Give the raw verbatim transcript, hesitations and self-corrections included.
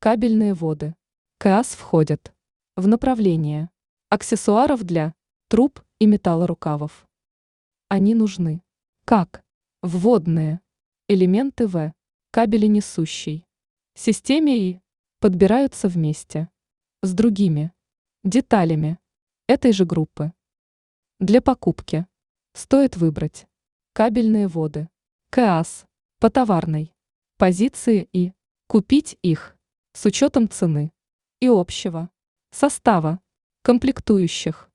Кабельные воды КАС входят в направление аксессуаров для труб и металлорукавов. Они нужны как вводные элементы в кабеленесущей системе и подбираются вместе с другими деталями этой же группы. Для покупки стоит выбрать кабельные воды КАС по товарной позиции и купить их с учетом цены и общего состава комплектующих.